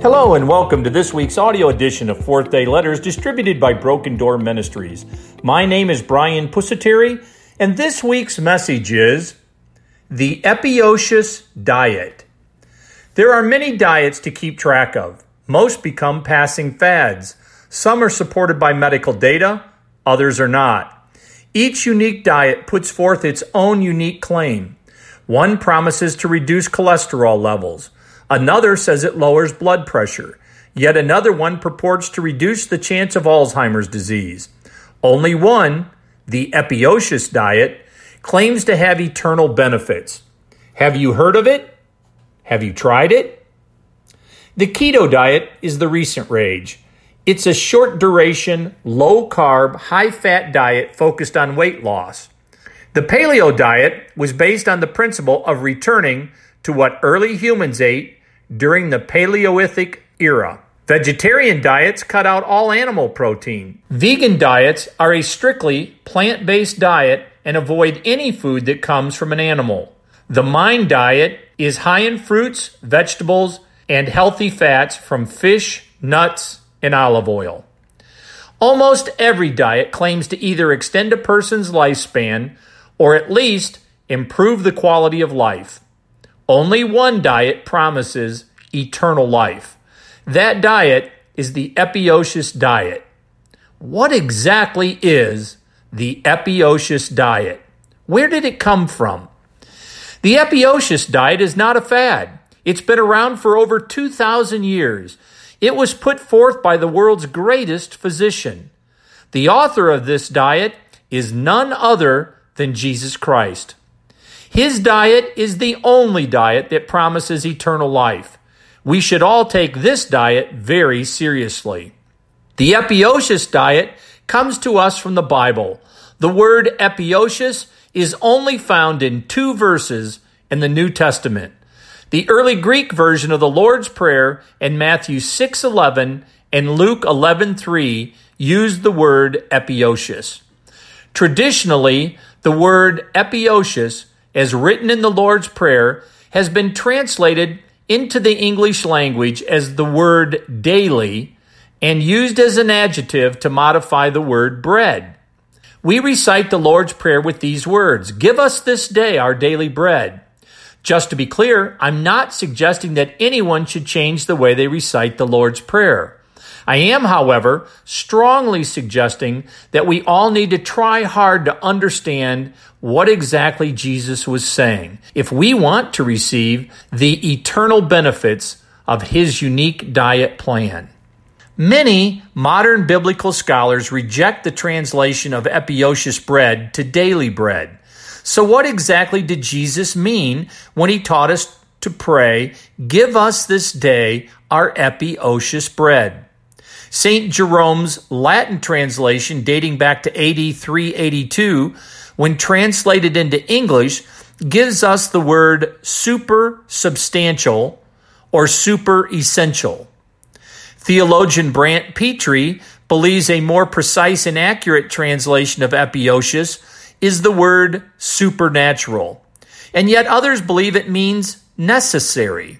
Hello and welcome to this week's audio edition of Fourth Day Letters distributed by Broken Door Ministries. My name is Brian Pusateri, and this week's message is the Epiocious Diet. There are many diets to keep track of. Most become passing fads. Some are supported by medical data, others are not. Each unique diet puts forth its own unique claim. One promises to reduce cholesterol levels. Another says it lowers blood pressure. Yet another one purports to reduce the chance of Alzheimer's disease. Only one, the Epiocious diet, claims to have eternal benefits. Have you heard of it? Have you tried it? The keto diet is the recent rage. It's a short duration, low carb, high fat diet focused on weight loss. The paleo diet was based on the principle of returning to what early humans ate during the Paleolithic era. Vegetarian diets cut out all animal protein. Vegan diets are a strictly plant-based diet and avoid any food that comes from an animal. The Mind diet is high in fruits, vegetables, and healthy fats from fish, nuts, and olive oil. Almost every diet claims to either extend a person's lifespan or at least improve the quality of life. Only one diet promises eternal life. That diet is the Epiocious diet. What exactly is the Epiocious diet? Where did it come from? The Epiocious diet is not a fad. It's been around for over 2,000 years. It was put forth by the world's greatest physician. The author of this diet is none other than Jesus Christ. His diet is the only diet that promises eternal life. We should all take this diet very seriously. The Epiocious diet comes to us from the Bible. The word Epiocious is only found in 2 verses in the New Testament. The early Greek version of the Lord's Prayer in Matthew 6:11 and Luke 11:3 used the word Epiocious. Traditionally, the word Epiocious, as written in the Lord's Prayer, has been translated into the English language as the word daily and used as an adjective to modify the word bread. We recite the Lord's Prayer with these words, "Give us this day our daily bread." Just to be clear, I'm not suggesting that anyone should change the way they recite the Lord's Prayer. I am, however, strongly suggesting that we all need to try hard to understand what exactly Jesus was saying if we want to receive the eternal benefits of his unique diet plan. Many modern biblical scholars reject the translation of Epiocious bread to daily bread. So what exactly did Jesus mean when he taught us to pray, "Give us this day our Epiocious bread"? St. Jerome's Latin translation, dating back to AD 382, when translated into English, gives us the word supersubstantial or super essential. Theologian Brant Petrie believes a more precise and accurate translation of Epiocious is the word supernatural, and yet others believe it means necessary.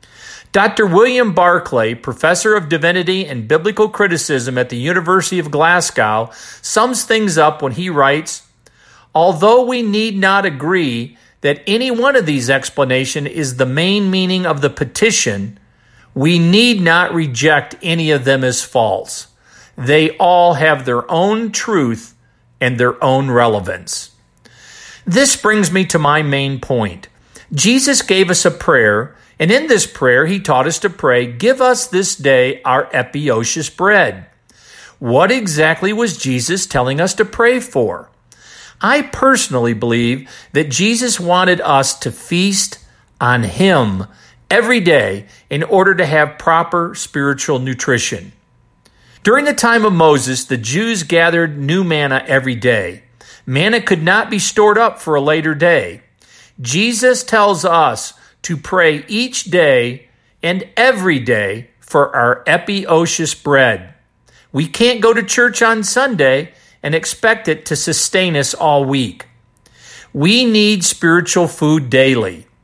Dr. William Barclay, professor of divinity and biblical criticism at the University of Glasgow, sums things up when he writes, "Although we need not agree that any one of these explanations is the main meaning of the petition, we need not reject any of them as false. They all have their own truth and their own relevance." This brings me to my main point. Jesus gave us a prayer, and in this prayer, he taught us to pray, "Give us this day our Epiocious bread." What exactly was Jesus telling us to pray for? I personally believe that Jesus wanted us to feast on him every day in order to have proper spiritual nutrition. During the time of Moses, the Jews gathered new manna every day. Manna could not be stored up for a later day. Jesus tells us to pray each day and every day for our Epiocious bread. We can't go to church on Sunday and expect it to sustain us all week. We need spiritual food daily.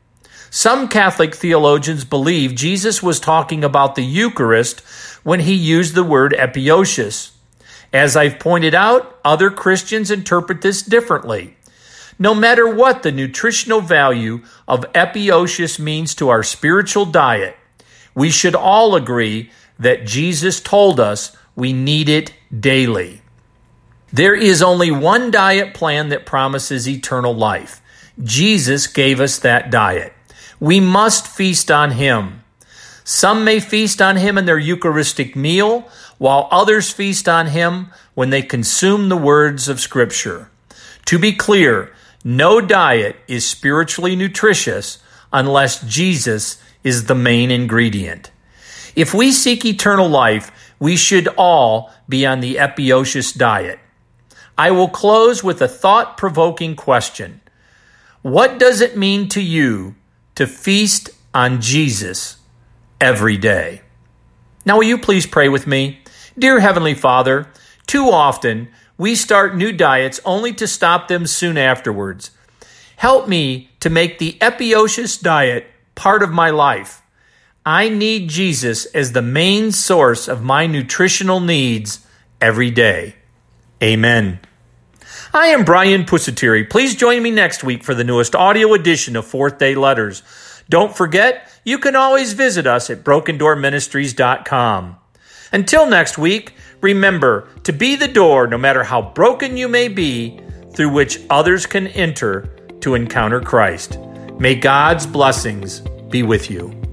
Some Catholic theologians believe Jesus was talking about the Eucharist when he used the word epiousios. As I've pointed out, other Christians interpret this differently. No matter what the nutritional value of epiousios means to our spiritual diet, we should all agree that Jesus told us we need it daily. There is only one diet plan that promises eternal life. Jesus gave us that diet. We must feast on him. Some may feast on him in their Eucharistic meal, while others feast on him when they consume the words of Scripture. To be clear, no diet is spiritually nutritious unless Jesus is the main ingredient. If we seek eternal life, we should all be on the epiousios diet. I will close with a thought-provoking question. What does it mean to you to feast on Jesus every day? Now, will you please pray with me? Dear Heavenly Father, too often we start new diets only to stop them soon afterwards. Help me to make the epiousios diet part of my life. I need Jesus as the main source of my nutritional needs every day. Amen. I am Brian Pusateri. Please join me next week for the newest audio edition of Fourth Day Letters. Don't forget, you can always visit us at brokendoorministries.com. Until next week, remember to be the door, no matter how broken you may be, through which others can enter to encounter Christ. May God's blessings be with you.